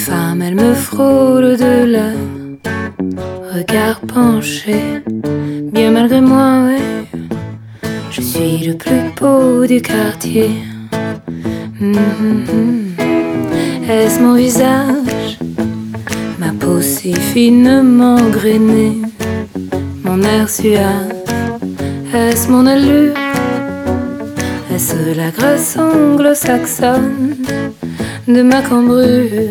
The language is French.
femmes, elles me frôlent de leur regard penché. Bien malgré moi, ouais, je suis le plus beau du quartier. Est-ce mon visage, ma peau si finement grainée, mon air suave? Est-ce mon allure? Est-ce la grâce anglo-saxonne de ma cambrure?